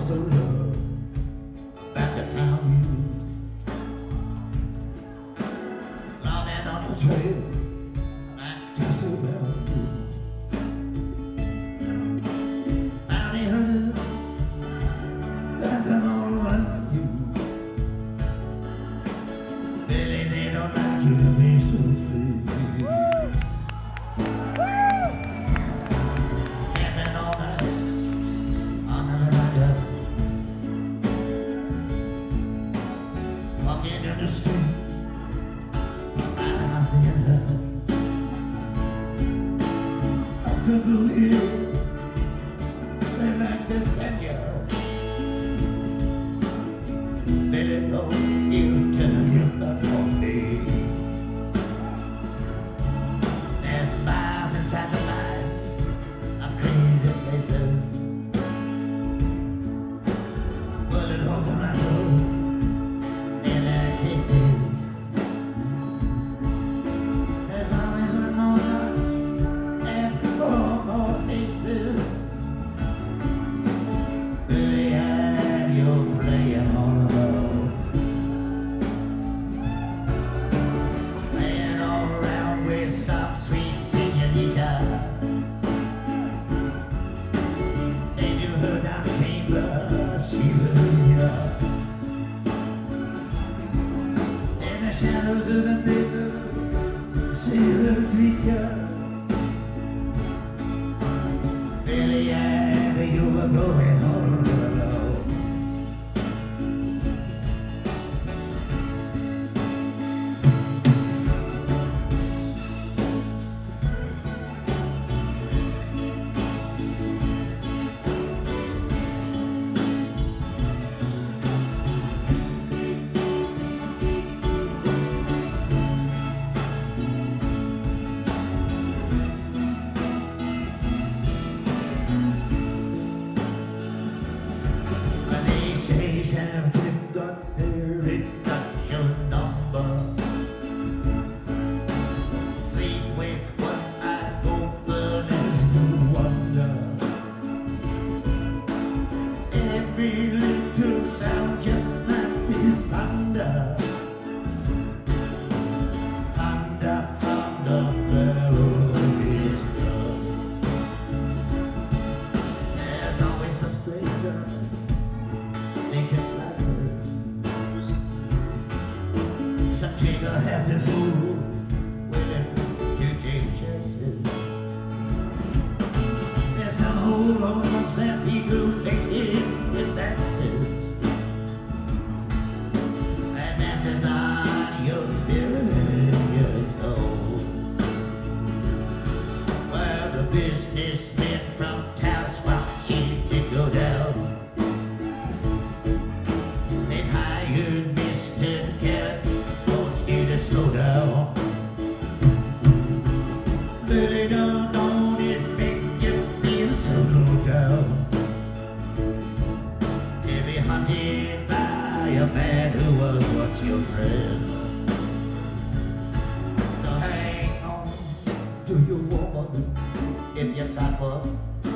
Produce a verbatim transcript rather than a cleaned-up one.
some love back to town. Longing on your trail back to Savannah. Bounty hunter dancing all around you. Billy, they don't like you to be so free. Camping all night on the veranda, walking in the street by the hacienda, up to Blue Hill, they like this Kenya. Billy, don't you tell him about one day. There's miles inside the lines of crazy places, bullet holes in my toes in their cases. There's always one more notch and four more aces. Billy, and you're playing all alone, playing all around with some sweet señorita. And you heard down chamber, she will lead ya. In the shadows of the mirror, she will greet ya. Billy, and you were going all alone. Every little sound just might be thunder. Thunder from the barrel of his gun. There's always some stranger sneaking glances, some trigger-happy fool willing to take chances. There's some hold-on lumps and people making with dances, and dances on your spirit and your soul. Well, the businessmen from town swap sheep to go down. They've hired Mister Garrett, wants you to slow down. Billy, don't, don't it make you feel so low down? Hunted by a man who was once your friend. So hang on to your woman if you got one.